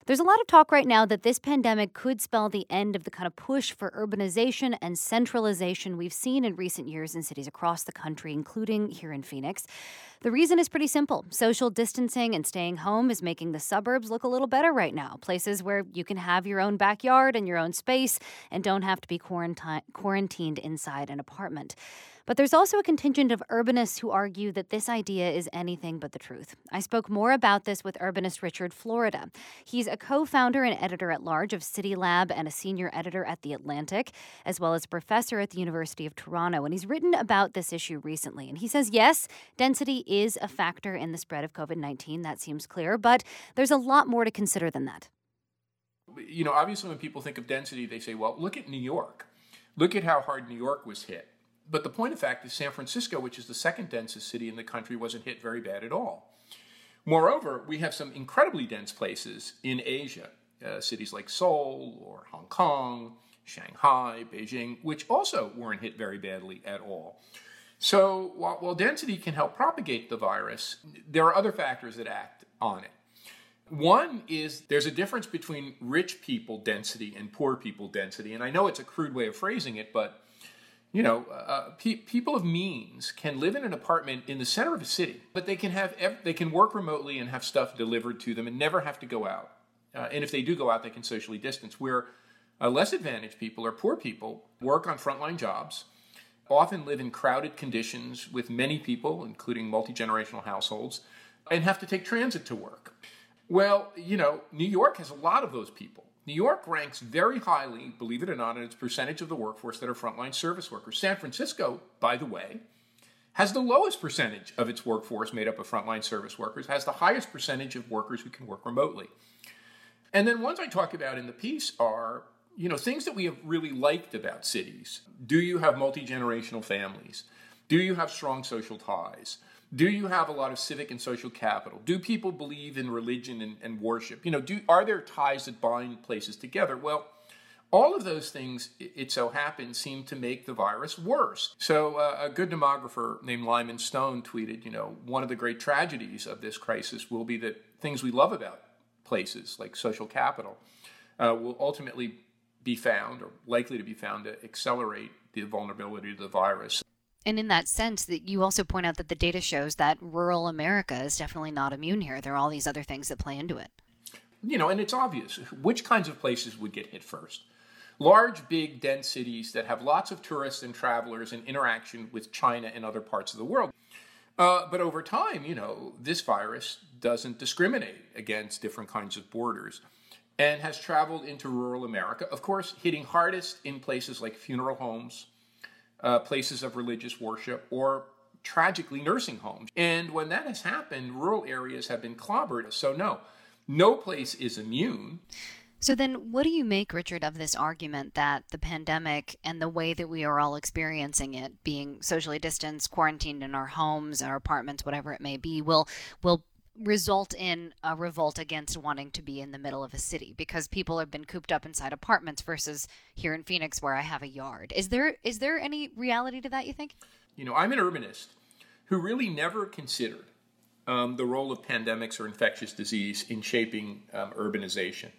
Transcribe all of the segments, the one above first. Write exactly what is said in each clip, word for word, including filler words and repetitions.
There's a lot of talk right now that this pandemic could spell the end of the kind of push for urbanization and centralization we've seen in recent years in cities across the country, including here in Phoenix. The reason is pretty simple. Social distancing and staying home is making the suburbs look a little better right now. Places where you can have your own backyard and your own space and don't have to be quaranti- quarantined inside an apartment. But there's also a contingent of urbanists who argue that this idea is anything but the truth. I spoke more about this with urbanist Richard Florida. He's a co-founder and editor-at-large of City Lab and a senior editor at The Atlantic, as well as a professor at the University of Toronto. And he's written about this issue recently. And he says, yes, density is a factor in the spread of covid nineteen. That seems clear. But there's a lot more to consider than that. You know, obviously when people think of density, they say, well, look at New York. Look at how hard New York was hit. But the point of fact is San Francisco, which is the second densest city in the country, wasn't hit very bad at all. Moreover, we have some incredibly dense places in Asia, uh, cities like Seoul or Hong Kong, Shanghai, Beijing, which also weren't hit very badly at all. So while, while density can help propagate the virus, there are other factors that act on it. One is there's a difference between rich people density and poor people density. And I know it's a crude way of phrasing it, but You know, uh, pe- people of means can live in an apartment in the center of a city, but they can have ev- they can work remotely and have stuff delivered to them and never have to go out. Uh, and if they do go out, they can socially distance. Where uh, less advantaged people or poor people work on frontline jobs, often live in crowded conditions with many people, including multi-generational households, and have to take transit to work. Well, you know, New York has a lot of those people. New York ranks very highly, believe it or not, in its percentage of the workforce that are frontline service workers. San Francisco, by the way, has the lowest percentage of its workforce made up of frontline service workers, has the highest percentage of workers who can work remotely. And then ones I talk about in the piece are, you know, things that we have really liked about cities. Do you have multi-generational families? Do you have strong social ties? Do you have a lot of civic and social capital? Do people believe in religion and, and worship? You know, do are there ties that bind places together? Well, all of those things, it so happens, seem to make the virus worse. So uh, a good demographer named Lyman Stone tweeted, you know, one of the great tragedies of this crisis will be that things we love about places like social capital uh, will ultimately be found or likely to be found to accelerate the vulnerability to the virus. And in that sense, that you also point out that the data shows that rural America is definitely not immune here. There are all these other things that play into it. You know, and it's obvious which kinds of places would get hit first. Large, big, dense cities that have lots of tourists and travelers and interaction with China and other parts of the world. Uh, but over time, you know, this virus doesn't discriminate against different kinds of borders and has traveled into rural America, of course, hitting hardest in places like funeral homes, Uh, places of religious worship, or tragically nursing homes. And when that has happened, rural areas have been clobbered. So no, no place is immune. So then what do you make, Richard, of this argument that the pandemic and the way that we are all experiencing it, being socially distanced, quarantined in our homes, our apartments, whatever it may be, will will result in a revolt against wanting to be in the middle of a city because people have been cooped up inside apartments versus here in Phoenix where I have a yard? Is there is there any reality to that, you think? You know, I'm an urbanist who really never considered um, the role of pandemics or infectious disease in shaping um, urbanization.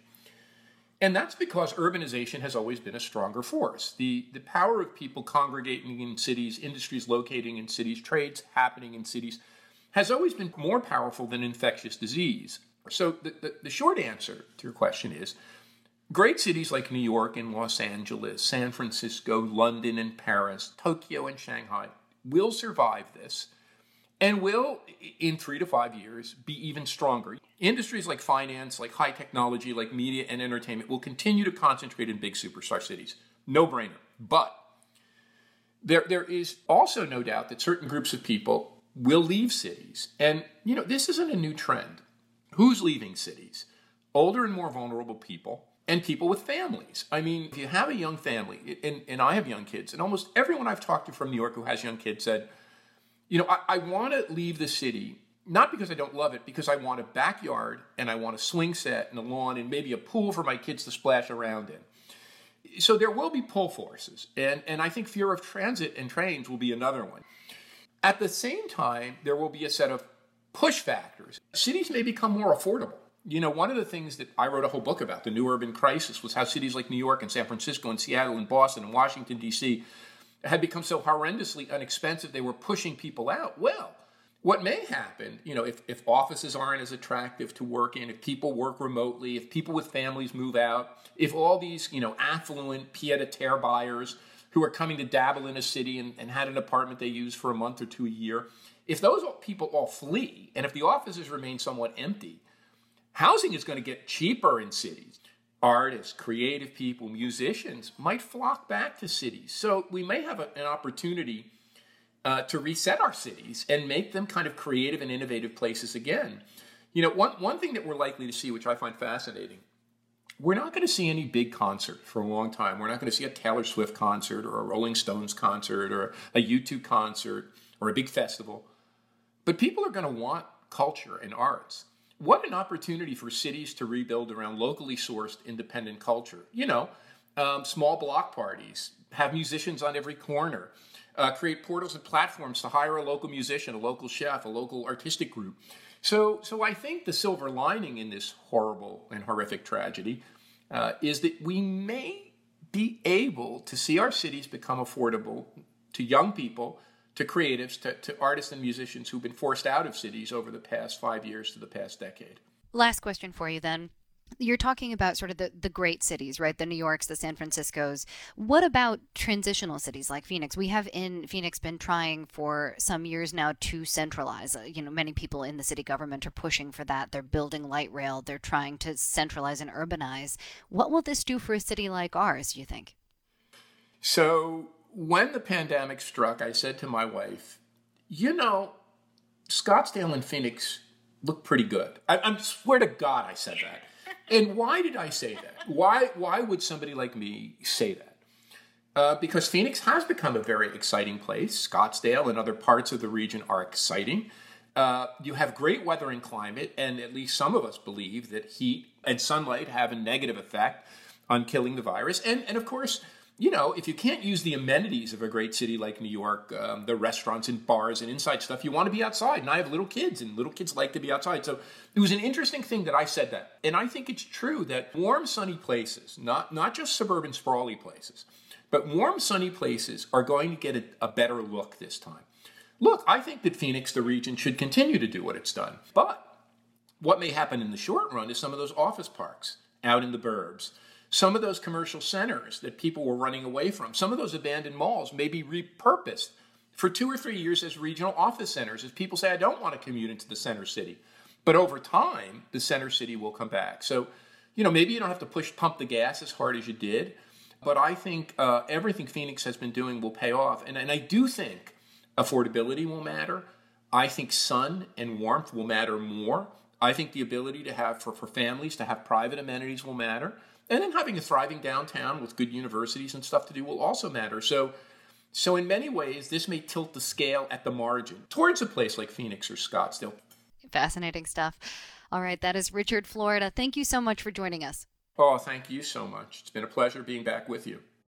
And that's because urbanization has always been a stronger force. The, the power of people congregating in cities, industries locating in cities, trades happening in cities, has always been more powerful than infectious disease. So the, the, the short answer to your question is, great cities like New York and Los Angeles, San Francisco, London and Paris, Tokyo and Shanghai will survive this and will, in three to five years, be even stronger. Industries like finance, like high technology, like media and entertainment will continue to concentrate in big superstar cities. No brainer. But there, there is also no doubt that certain groups of people will leave cities. And, you know, this isn't a new trend. Who's leaving cities? Older and more vulnerable people and people with families. I mean, if you have a young family, and, and I have young kids, and almost everyone I've talked to from New York who has young kids said, you know, I, I want to leave the city, not because I don't love it, because I want a backyard and I want a swing set and a lawn and maybe a pool for my kids to splash around in. So there will be pull forces. And, and I think fear of transit and trains will be another one. At the same time, there will be a set of push factors. Cities may become more affordable. You know, one of the things that I wrote a whole book about, the New Urban Crisis, was how cities like New York and San Francisco and Seattle and Boston and Washington, D C had become so horrendously inexpensive they were pushing people out. Well, what may happen, you know, if, if offices aren't as attractive to work in, if people work remotely, if people with families move out, if all these, you know, affluent pied-à-terre buyers who are coming to dabble in a city and, and had an apartment they use for a month or two a year, if those people all flee, and if the offices remain somewhat empty, housing is going to get cheaper in cities. Artists, creative people, musicians might flock back to cities. So we may have a, an opportunity uh, to reset our cities and make them kind of creative and innovative places again. You know, one, one thing that we're likely to see, which I find fascinating, we're not going to see any big concert for a long time. We're not going to see a Taylor Swift concert or a Rolling Stones concert or a U two concert or a big festival. But people are going to want culture and arts. What an opportunity for cities to rebuild around locally sourced independent culture. You know, um, small block parties, have musicians on every corner, uh, create portals and platforms to hire a local musician, a local chef, a local artistic group. So, so I think the silver lining in this horrible and horrific tragedy uh, is that we may be able to see our cities become affordable to young people, to creatives, to, to artists and musicians who've been forced out of cities over the past five years to the past decade. Last question for you then. You're talking about sort of the, the great cities, right? The New Yorks, the San Franciscos. What about transitional cities like Phoenix? We have in Phoenix been trying for some years now to centralize. Uh, you know, many people in the city government are pushing for that. They're building light rail. They're trying to centralize and urbanize. What will this do for a city like ours, do you think? So when the pandemic struck, I said to my wife, you know, Scottsdale and Phoenix look pretty good. I, I swear to God I said that. And why did I say that? Why, why would somebody like me say that? Uh, because Phoenix has become a very exciting place. Scottsdale and other parts of the region are exciting. Uh, you have great weather and climate, and at least some of us believe that heat and sunlight have a negative effect on killing the virus. And, and of course, you know, if you can't use the amenities of a great city like New York, um, the restaurants and bars and inside stuff, you want to be outside. And I have little kids, and little kids like to be outside. So it was an interesting thing that I said that. And I think it's true that warm, sunny places, not, not just suburban, sprawly places, but warm, sunny places are going to get a, a better look this time. Look, I think that Phoenix, the region, should continue to do what it's done. But what may happen in the short run is some of those office parks out in the burbs, some of those commercial centers that people were running away from, some of those abandoned malls may be repurposed for two or three years as regional office centers, as people say, I don't want to commute into the center city. But over time, the center city will come back. So, you know, maybe you don't have to push, pump the gas as hard as you did, but I think uh, everything Phoenix has been doing will pay off. And, and I do think affordability will matter. I think sun and warmth will matter more. I think the ability to have, for, for families to have private amenities will matter. And then having a thriving downtown with good universities and stuff to do will also matter. So, so in many ways, this may tilt the scale at the margin towards a place like Phoenix or Scottsdale. Fascinating stuff. All right, that is Richard Florida. Thank you so much for joining us. Oh, thank you so much. It's been a pleasure being back with you.